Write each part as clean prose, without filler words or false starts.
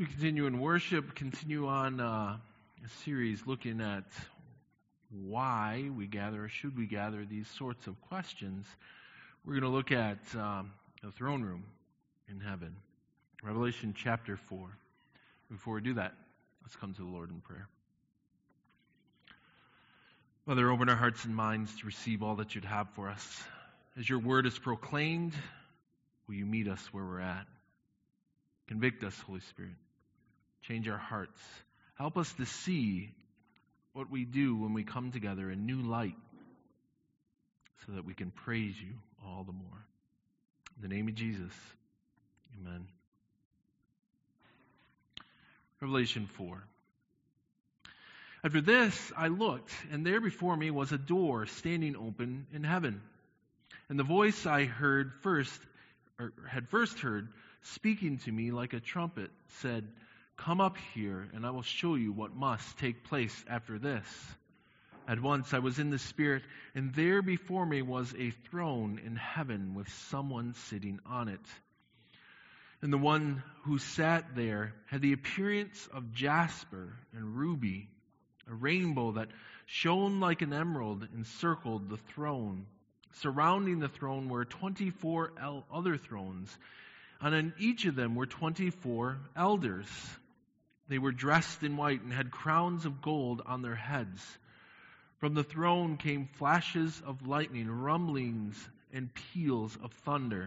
We continue in worship, continue on a series looking at why we gather, or should we gather, these sorts of questions. We're going to look at the throne room in heaven, Revelation chapter 4. Before we do that, let's come to the Lord in prayer. Father, open our hearts and minds to receive all that you'd have for us. As your word is proclaimed, will you meet us where we're at? Convict us, Holy Spirit. Change our hearts. Help us to see what we do when we come together in new light so that we can praise you all the more. In the name of Jesus, amen. Revelation 4. After this, I looked, and there before me was a door standing open in heaven. And the voice I had first heard, speaking to me like a trumpet, said, "Come up here, and I will show you what must take place after this." At once I was in the Spirit, and there before me was a throne in heaven with someone sitting on it. And the one who sat there had the appearance of jasper and ruby. A rainbow that shone like an emerald encircled the throne. Surrounding the throne were 24 other thrones, and on each of them were 24 elders. They were dressed in white and had crowns of gold on their heads. From the throne came flashes of lightning, rumblings, and peals of thunder.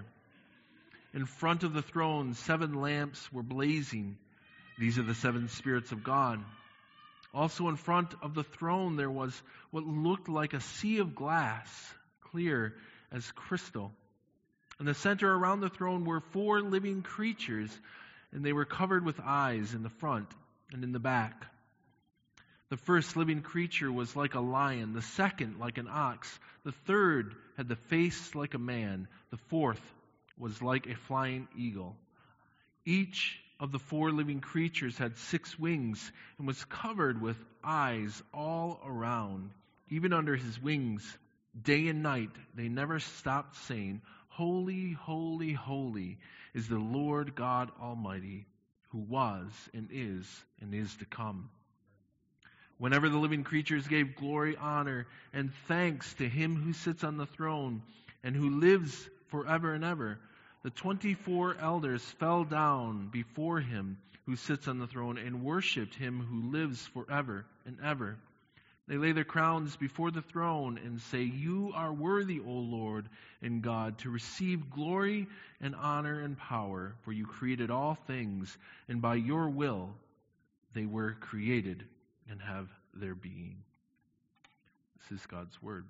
In front of the throne, 7 lamps were blazing. These are the 7 spirits of God. Also in front of the throne there was what looked like a sea of glass, clear as crystal. In the center around the throne were 4 living creatures, and they were covered with eyes in the front and in the back. The first living creature was like a lion, the second like an ox, the third had the face like a man, the fourth was like a flying eagle. Each of the 4 living creatures had 6 wings and was covered with eyes all around, even under his wings. Day and night they never stopped saying, "Holy, holy, holy is the Lord God Almighty, who was and is to come." Whenever the living creatures gave glory, honor, and thanks to him who sits on the throne and who lives forever and ever, the 24 elders fell down before him who sits on the throne and worshipped him who lives forever and ever. They lay their crowns before the throne and say, "You are worthy, O Lord and God, to receive glory and honor and power, for you created all things, and by your will they were created and have their being." This is God's word.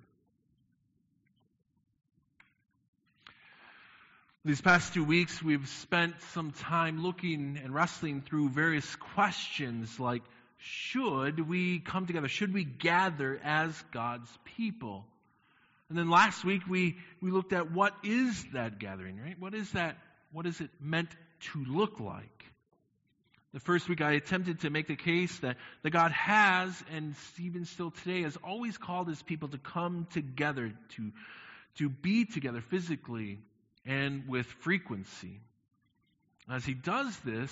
These past 2 weeks, we've spent some time looking and wrestling through various questions like, should we come together? Should we gather as God's people? And then last week, we looked at what is that gathering, right? What is that? What is it meant to look like? The first week, I attempted to make the case that God has, and even still today, has always called his people to come together, to be together physically and with frequency. As he does this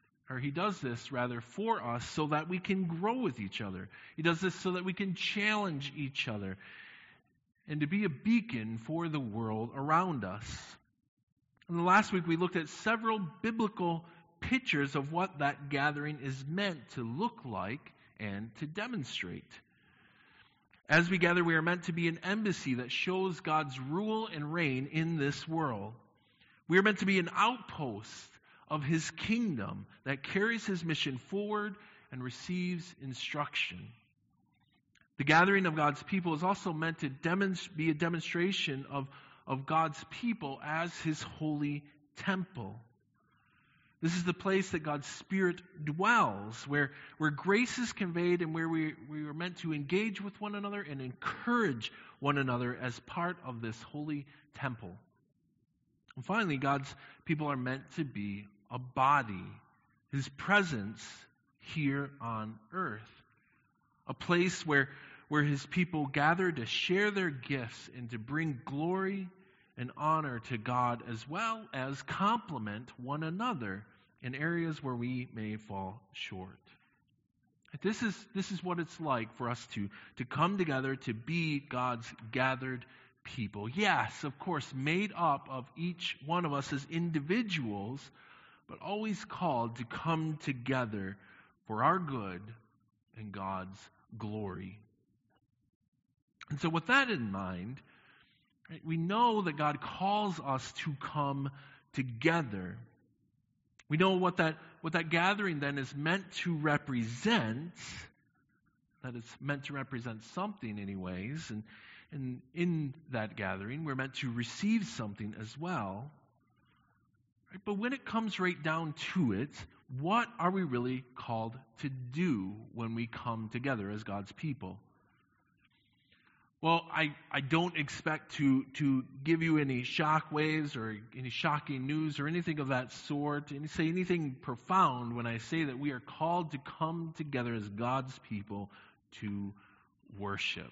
for us so that we can grow with each other. He does this so that we can challenge each other and to be a beacon for the world around us. And last week we looked at several biblical pictures of what that gathering is meant to look like and to demonstrate. As we gather, we are meant to be an embassy that shows God's rule and reign in this world. We are meant to be an outpost of his kingdom that carries his mission forward and receives instruction. The gathering of God's people is also meant to be a demonstration of God's people as his holy temple. This is the place that God's Spirit dwells, where grace is conveyed and where we are meant to engage with one another and encourage one another as part of this holy temple. And finally, God's people are meant to be a body, his presence here on earth, a place where his people gather to share their gifts and to bring glory and honor to God, as well as complement one another and areas where we may fall short. This is what it's like for us to come together to be God's gathered people. Yes, of course, made up of each one of us as individuals, but always called to come together for our good and God's glory. And so with that in mind, right, we know that God calls us to come together. We know what that gathering then is meant to represent, that it's meant to represent something anyways, and in that gathering we're meant to receive something as well. Right? But when it comes right down to it, what are we really called to do when we come together as God's people? Well, I don't expect to give you any shock waves or any shocking news or anything of that sort, and say anything profound when I say that we are called to come together as God's people to worship.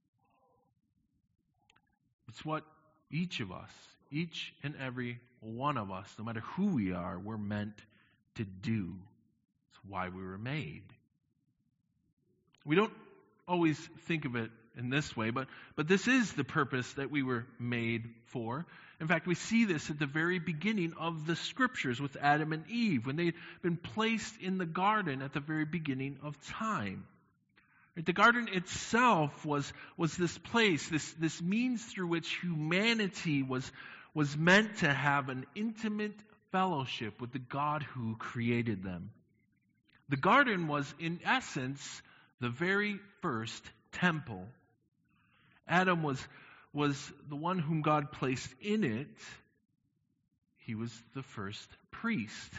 It's what each of us, each and every one of us, no matter who we are, we're meant to do. It's why we were made. We don't always think of it in this way, but this is the purpose that we were made for. In fact, we see this at the very beginning of the Scriptures with Adam and Eve, when they'd been placed in the garden at the very beginning of time. The garden itself was this place, this means through which humanity was meant to have an intimate fellowship with the God who created them. The garden was, in essence, the very first temple. Adam was the one whom God placed in it. He was the first priest.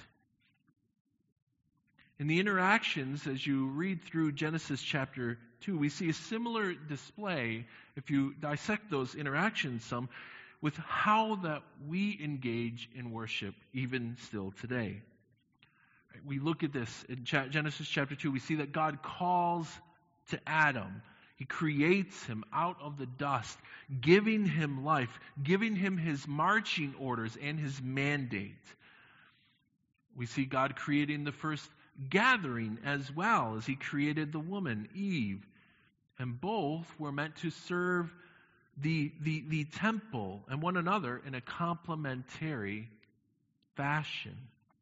In the interactions, as you read through Genesis chapter 2, we see a similar display, if you dissect those interactions some, with how that we engage in worship even still today. We look at this in Genesis chapter 2. We see that God calls to Adam. He creates him out of the dust, giving him life, giving him his marching orders and his mandate. We see God creating the first gathering as well as he created the woman, Eve. And both were meant to serve the temple and one another in a complementary fashion.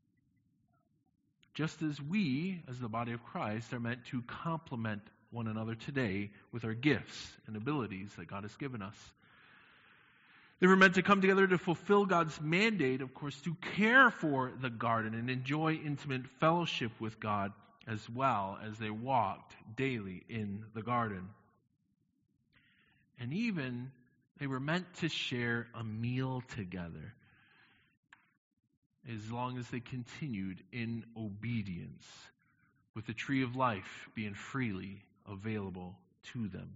Just as we, as the body of Christ, are meant to complement one another today with our gifts and abilities that God has given us. They were meant to come together to fulfill God's mandate, of course, to care for the garden and enjoy intimate fellowship with God as well as they walked daily in the garden. And even they were meant to share a meal together as long as they continued in obedience, with the tree of life being freely available to them.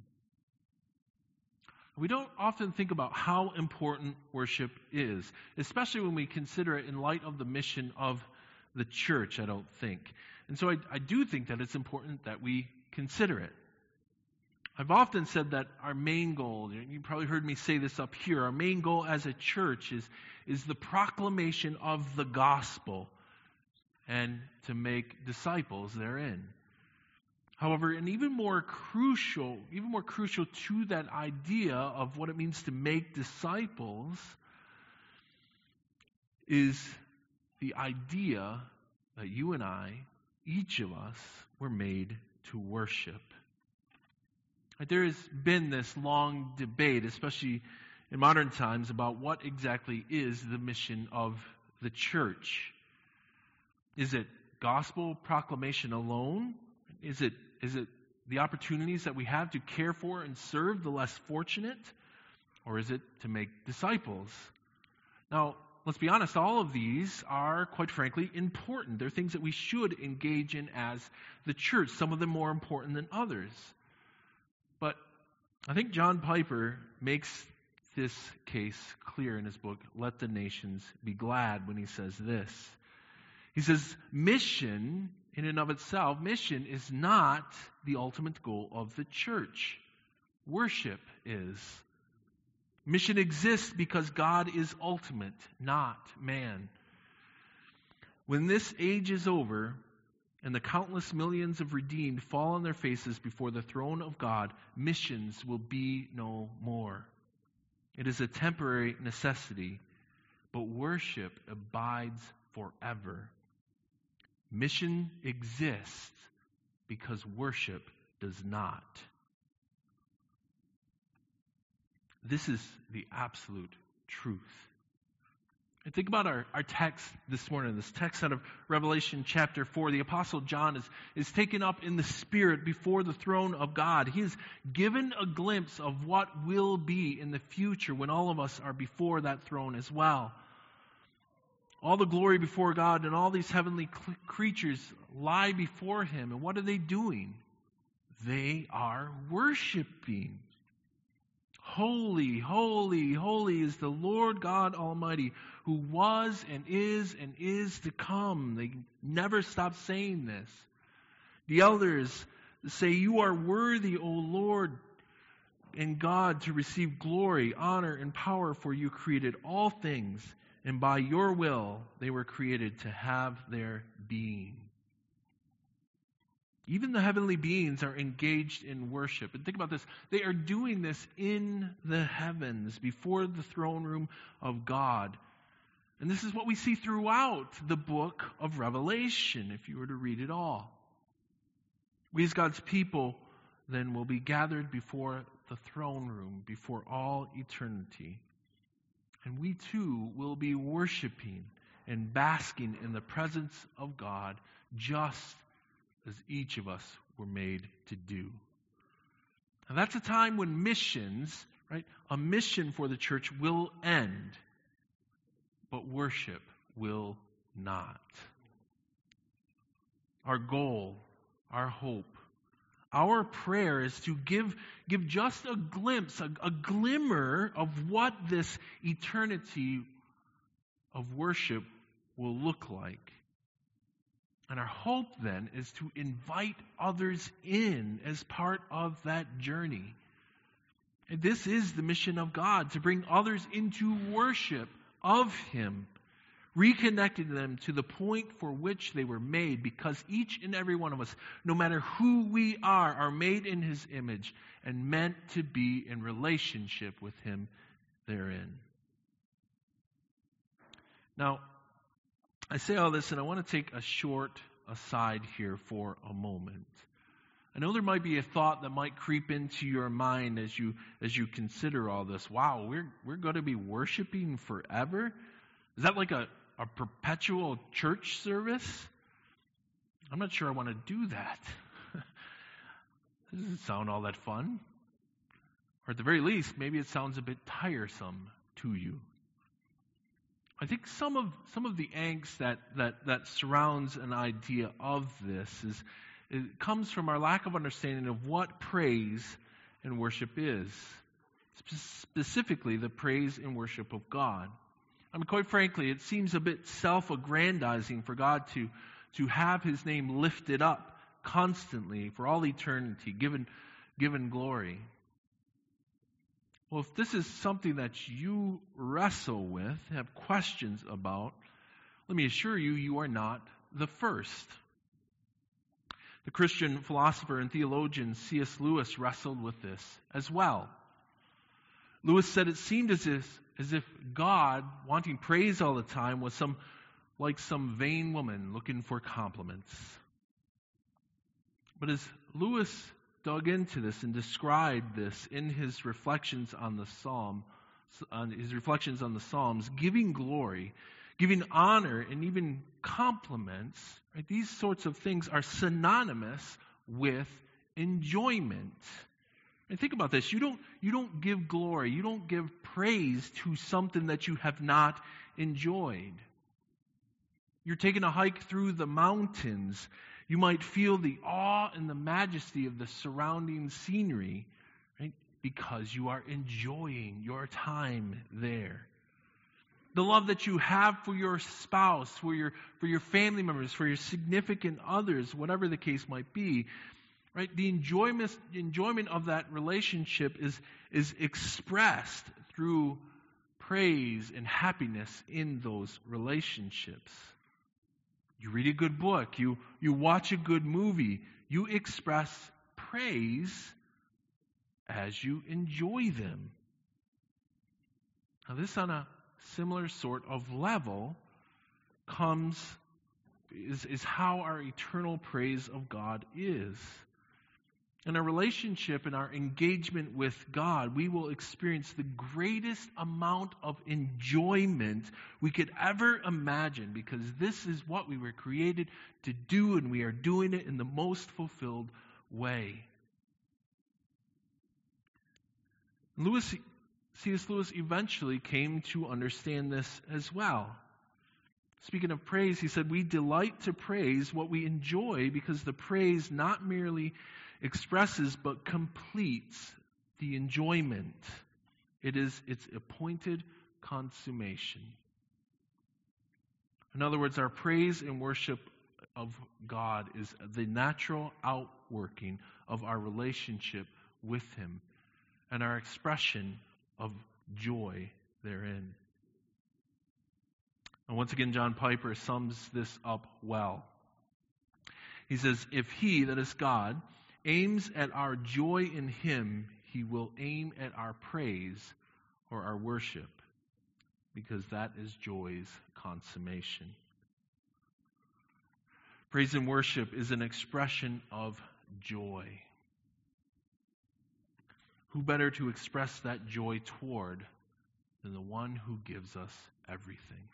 We don't often think about how important worship is, especially when we consider it in light of the mission of the church, I don't think. And so I do think that it's important that we consider it. I've often said that our main goal, you probably heard me say this up here, our main goal as a church is the proclamation of the gospel and to make disciples therein. However, and even more crucial to that idea of what it means to make disciples is the idea that you and I, each of us, were made to worship. There has been this long debate, especially in modern times, about what exactly is the mission of the church. Is it gospel proclamation alone? Is it the opportunities that we have to care for and serve the less fortunate? Or is it to make disciples? Now, let's be honest, all of these are, quite frankly, important. They're things that we should engage in as the church, some of them more important than others. But I think John Piper makes this case clear in his book, Let the Nations Be Glad, when he says this. He says, mission in and of itself, mission is not the ultimate goal of the church. Worship is. Mission exists because God is ultimate, not man. When this age is over, and the countless millions of redeemed fall on their faces before the throne of God, missions will be no more. It is a temporary necessity, but worship abides forever. Mission exists because worship does not. This is the absolute truth. And think about our text this morning, this text out of Revelation chapter 4. The Apostle John is taken up in the Spirit before the throne of God. He is given a glimpse of what will be in the future when all of us are before that throne as well. All the glory before God and all these heavenly creatures lie before Him. And what are they doing? They are worshiping. Holy, holy, holy is the Lord God Almighty, who was and is to come. They never stop saying this. The elders say, "You are worthy, O Lord and God, to receive glory, honor, and power, for you created all things, and by your will they were created to have their being." Even the heavenly beings are engaged in worship. And think about this. They are doing this in the heavens, before the throne room of God. And this is what we see throughout the book of Revelation, if you were to read it all. We as God's people then will be gathered before the throne room, before all eternity. And we too will be worshiping and basking in the presence of God, just as each of us were made to do. And that's a time when missions, right, a mission for the church will end, but worship will not. Our goal, our hope, our prayer is to give just a glimpse, a glimmer of what this eternity of worship will look like. And our hope then is to invite others in as part of that journey. And this is the mission of God, to bring others into worship of Him, reconnecting them to the point for which they were made, because each and every one of us, no matter who we are made in His image and meant to be in relationship with Him therein. Now, I say all this, and I want to take a short aside here for a moment. I know there might be a thought that might creep into your mind as you consider all this. Wow, we're going to be worshiping forever? Is that like a perpetual church service? I'm not sure I want to do that. This doesn't sound all that fun. Or at the very least, maybe it sounds a bit tiresome to you. I think some of the angst that surrounds an idea of this it comes from our lack of understanding of what praise and worship is. Specifically, the praise and worship of God. I mean, quite frankly, it seems a bit self-aggrandizing for God to have His name lifted up constantly for all eternity, given glory. Well, if this is something that you wrestle with, have questions about, let me assure you, you are not the first. The Christian philosopher and theologian C.S. Lewis wrestled with this as well. Lewis said it seemed as if God, wanting praise all the time, was like some vain woman looking for compliments. But as Lewis dug into this and described this in his reflections on the Psalms, giving glory, giving honor, and even compliments, right? These sorts of things are synonymous with enjoyment. And think about this: you don't give glory, you don't give praise to something that you have not enjoyed. You're taking a hike through the mountains. You might feel the awe and the majesty of the surrounding scenery, right? Because you are enjoying your time there. The love that you have for your spouse, for your family members, for your significant others, whatever the case might be, right? The enjoyment of that relationship is expressed through praise and happiness in those relationships. You read a good book. You watch a good movie. You express praise as you enjoy them. Now, this on a similar sort of level is how our eternal praise of God is. In our relationship and our engagement with God, we will experience the greatest amount of enjoyment we could ever imagine, because this is what we were created to do, and we are doing it in the most fulfilled way. C.S. Lewis eventually came to understand this as well. Speaking of praise, he said, "We delight to praise what we enjoy because the praise not merely expresses but completes the enjoyment. It is its appointed consummation." In other words, our praise and worship of God is the natural outworking of our relationship with Him and our expression of joy therein. And once again, John Piper sums this up well. He says, "If He, that is God, aims at our joy in Him, He will aim at our praise or our worship, because that is joy's consummation." Praise and worship is an expression of joy. Who better to express that joy toward than the one who gives us everything?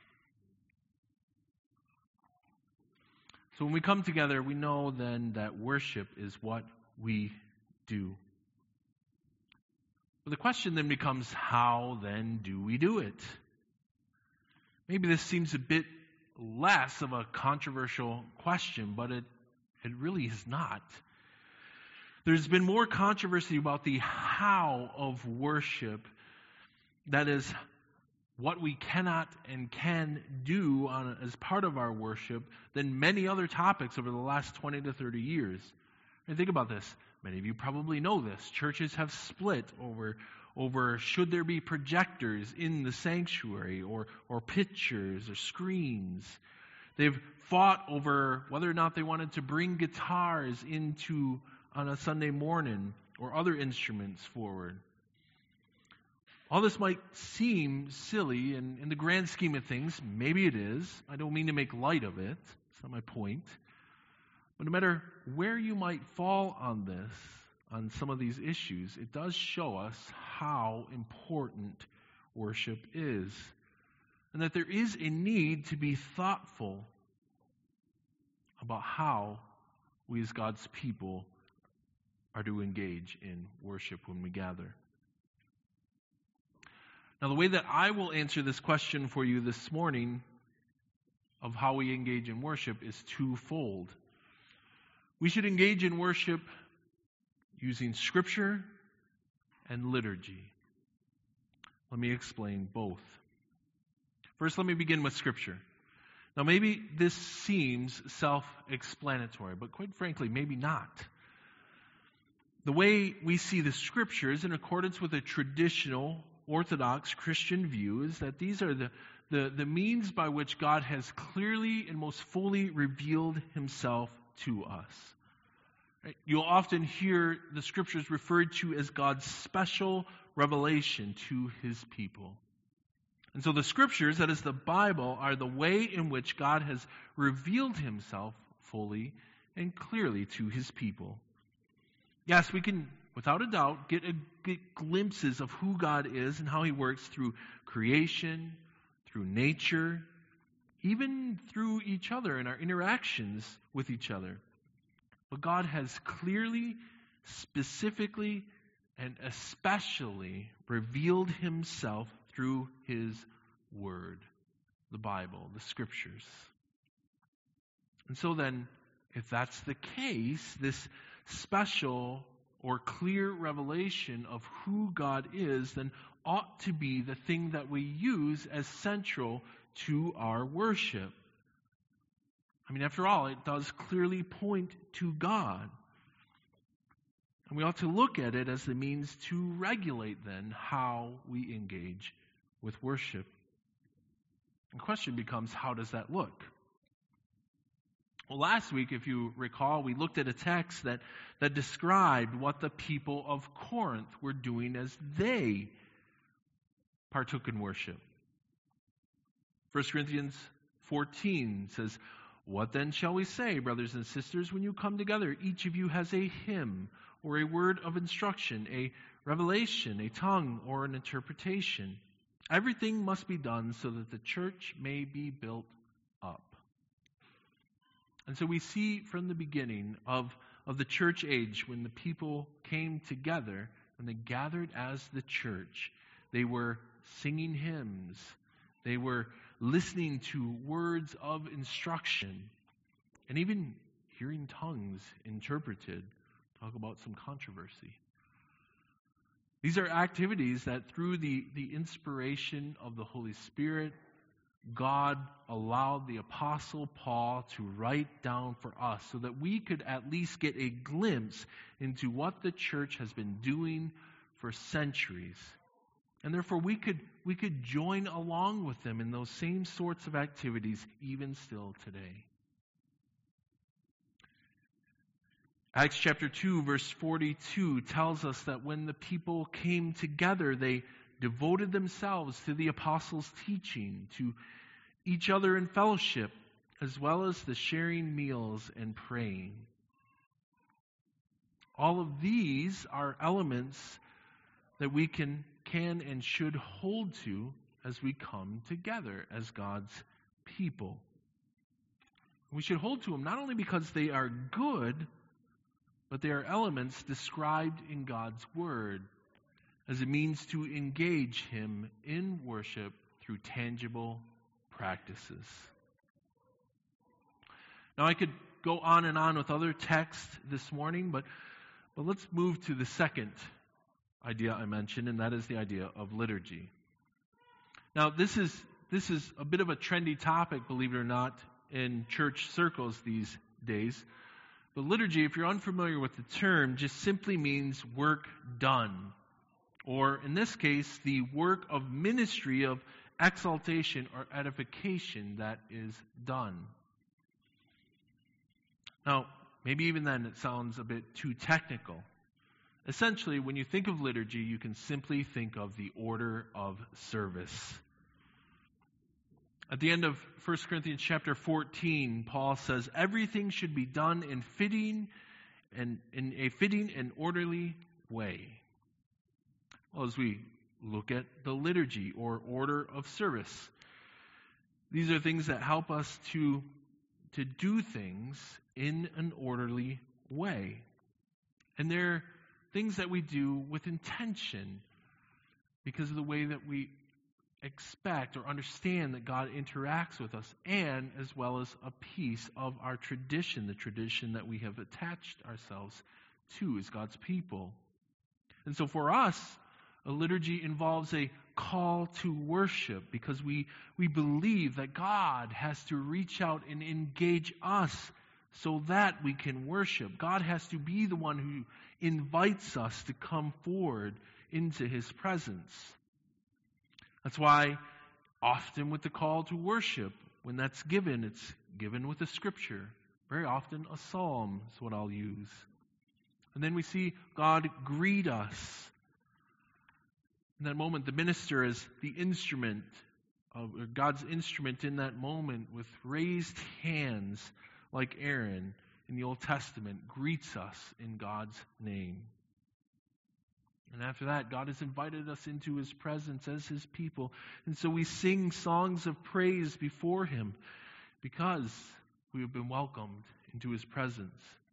So when we come together, we know then that worship is what we do. But the question then becomes, how then do we do it? Maybe this seems a bit less of a controversial question, but it really is not. There's been more controversy about the how of worship, that is, what we cannot and can do as part of our worship, than many other topics over the last 20 to 30 years. And think about this. Many of you probably know this. Churches have split over should there be projectors in the sanctuary or pictures or screens. They've fought over whether or not they wanted to bring guitars into on a Sunday morning or other instruments forward. All this might seem silly, and in the grand scheme of things, maybe it is. I don't mean to make light of it. That's not my point. But no matter where you might fall on some of these issues, it does show us how important worship is, and that there is a need to be thoughtful about how we as God's people are to engage in worship when we gather. Now, the way that I will answer this question for you this morning of how we engage in worship is twofold. We should engage in worship using Scripture and liturgy. Let me explain both. First, let me begin with Scripture. Now, maybe this seems self-explanatory, but quite frankly, maybe not. The way we see the Scriptures in accordance with a traditional Orthodox Christian view is that these are the means by which God has clearly and most fully revealed Himself to us. Right? You'll often hear the Scriptures referred to as God's special revelation to His people. And so the Scriptures, that is the Bible, are the way in which God has revealed Himself fully and clearly to His people. Yes, we can, without a doubt, get glimpses of who God is and how He works through creation, through nature, even through each other and our interactions with each other. But God has clearly, specifically, and especially revealed Himself through His Word, the Bible, the Scriptures. And so then, if that's the case, this special or clear revelation of who God is then ought to be the thing that we use as central to our worship. I mean, after all, it does clearly point to God. And we ought to look at it as the means to regulate then how we engage with worship. The question becomes, how does that look? Well, last week, if you recall, we looked at a text that described what the people of Corinth were doing as they partook in worship. 1 Corinthians 14 says, "What then shall we say, brothers and sisters, when you come together? Each of you has a hymn or a word of instruction, a revelation, a tongue, or an interpretation. Everything must be done so that the church may be built up." And so we see from the beginning of the church age, when the people came together, when they gathered as the church, they were singing hymns. They were listening to words of instruction, and even hearing tongues interpreted. Talk about some controversy. These are activities that through the inspiration of the Holy Spirit, God allowed the Apostle Paul to write down for us so that we could at least get a glimpse into what the church has been doing for centuries. And therefore we could join along with them in those same sorts of activities even still today. Acts chapter 2 verse 42 tells us that when the people came together, they devoted themselves to the apostles' teaching, to each other in fellowship, as well as the sharing meals and praying. All of these are elements that we can and should hold to as we come together as God's people. We should hold to them not only because they are good, but they are elements described in God's Word as a means to engage Him in worship through tangible practices. Now I could go on and on with other texts this morning, but let's move to the second idea I mentioned, and that is the idea of liturgy. Now this is a bit of a trendy topic, believe it or not, in church circles these days. But liturgy, if you're unfamiliar with the term, just simply means work done. Or in this case, the work of ministry, of exaltation or edification that is done. Now, maybe even then it sounds a bit too technical. Essentially, when you think of liturgy, you can simply think of the order of service. At the end of 1 Corinthians chapter 14, Paul says, everything should be done in a fitting and orderly way. Well, as we look at the liturgy or order of service, these are things that help us to do things in an orderly way. And they're things that we do with intention because of the way that we expect or understand that God interacts with us, and as well as a piece of our tradition, the tradition that we have attached ourselves to as God's people. And so for us, a liturgy involves a call to worship because we believe that God has to reach out and engage us so that we can worship. God has to be the one who invites us to come forward into His presence. That's why often with the call to worship, when that's given, it's given with a scripture. Very often a psalm is what I'll use. And then we see God greet us. In that moment, the minister is the instrument, or God's instrument in that moment with raised hands like Aaron in the Old Testament, greets us in God's name. And after that, God has invited us into His presence as His people. And so we sing songs of praise before Him because we have been welcomed into His presence.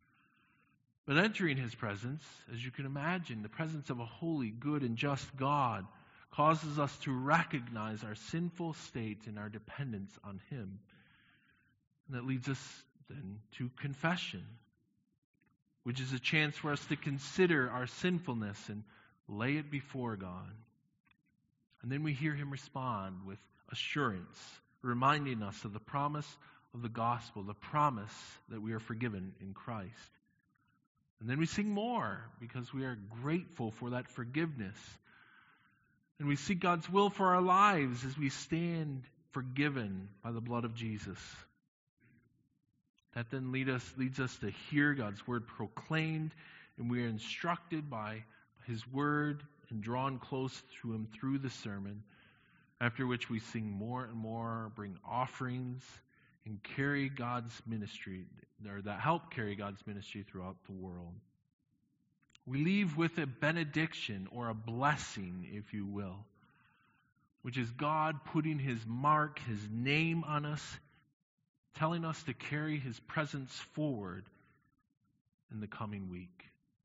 But entering His presence, as you can imagine, the presence of a holy, good, and just God causes us to recognize our sinful state and our dependence on Him. And that leads us then to confession, which is a chance for us to consider our sinfulness and lay it before God. And then we hear Him respond with assurance, reminding us of the promise of the gospel, the promise that we are forgiven in Christ. And then we sing more because we are grateful for that forgiveness. And we seek God's will for our lives as we stand forgiven by the blood of Jesus. That then leads us to hear God's word proclaimed, and we are instructed by his word and drawn close to him through the sermon, after which we sing more and more, bring offerings, and carry God's ministry, or that help carry God's ministry throughout the world. We leave with a benediction, or a blessing, if you will, which is God putting his mark, his name on us, telling us to carry his presence forward in the coming week.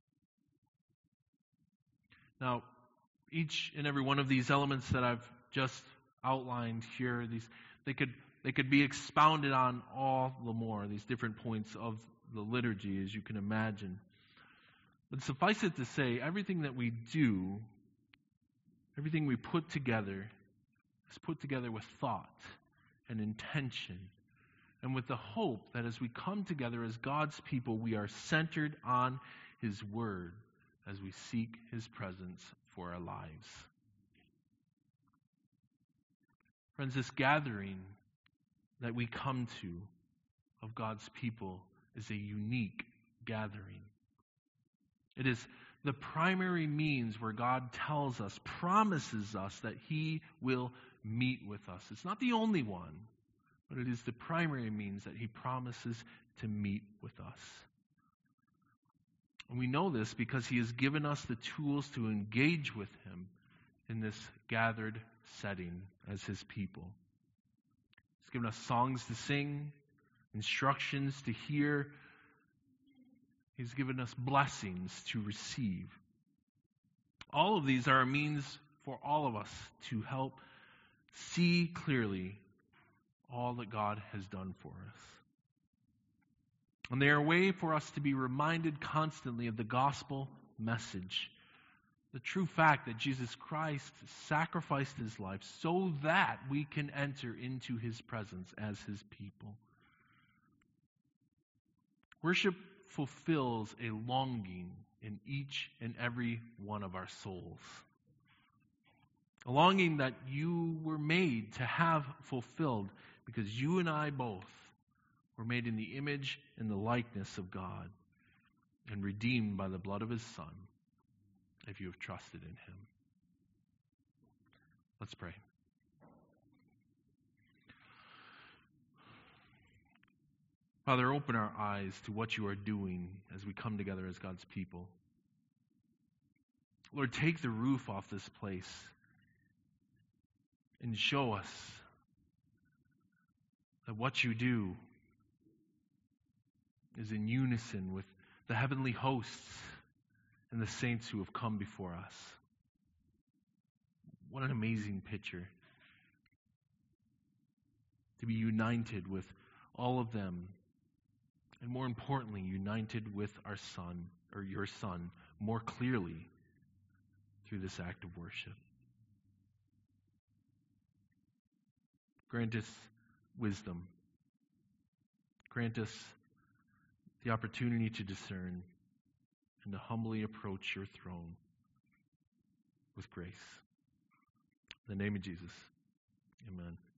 Now, each and every one of these elements that I've just outlined here, they could be expounded on all the more, these different points of the liturgy, as you can imagine. But suffice it to say, everything that we do, everything we put together, is put together with thought and intention, and with the hope that as we come together as God's people, we are centered on his word as we seek his presence for our lives. Friends, this gathering that we come to of God's people is a unique gathering. It is the primary means where God tells us, promises us that he will meet with us. It's not the only one, but it is the primary means that he promises to meet with us. And we know this because he has given us the tools to engage with him in this gathered setting as his people. He's given us songs to sing, instructions to hear. He's given us blessings to receive. All of these are a means for all of us to help see clearly all that God has done for us. And they are a way for us to be reminded constantly of the gospel message, the true fact that Jesus Christ sacrificed his life so that we can enter into his presence as his people. Worship fulfills a longing in each and every one of our souls. A longing that you were made to have fulfilled because you and I both were made in the image and the likeness of God and redeemed by the blood of his Son if you have trusted in him. Let's pray. Father, open our eyes to what you are doing as we come together as God's people. Lord, take the roof off this place and show us that what you do is in unison with the heavenly hosts and the saints who have come before us. What an amazing picture. To be united with all of them, and more importantly, united with our Son, or your Son, more clearly through this act of worship. Grant us wisdom. Grant us the opportunity to discern and to humbly approach your throne with grace. In the name of Jesus, amen.